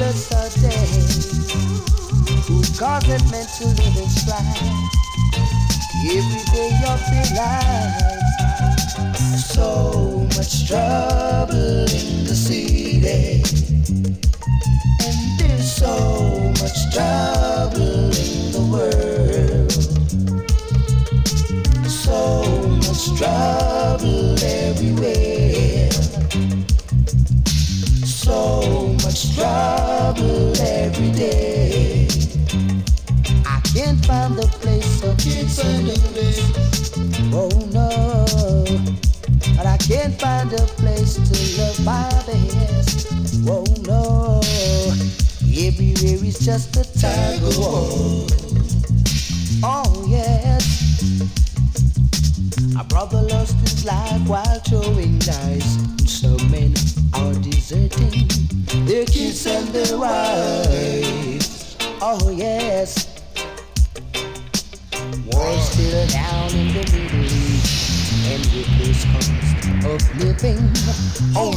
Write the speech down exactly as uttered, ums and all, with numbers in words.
just a day whose cause it meant to live and strive every day of their lives. So much trouble in the city, and there's so much trouble in the world. So much trouble everywhere. So much trouble every day. I can't find the place of peace. Oh no, but I can't find a place to love my best. Oh no, everywhere is just a tug of war. Oh yes, a brother lost his life while throwing dice. So many are deserting their kids and their wives. Oh yes, war's still down in the Middle East, and with this cost of living, oh